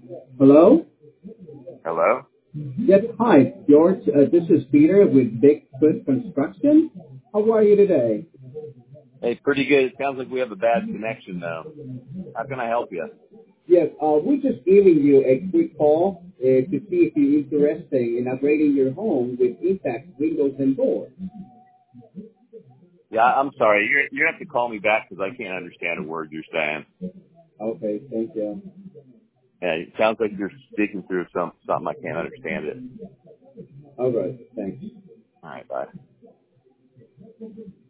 Hello? Hello? Yes, hi, George. This is Peter with Big Foot Construction. How are you today? Hey, pretty good. It sounds like we have a bad connection, though. How can I help you? Yes, we're just giving you a quick call to see if you're interested in upgrading your home with Impact windows and doors. Yeah, I'm sorry. You're going to have to call me back because I can't understand a word you're saying. Okay, thank you. Yeah, it sounds like you're speaking through something I can't understand it. All right, thanks. All right, bye.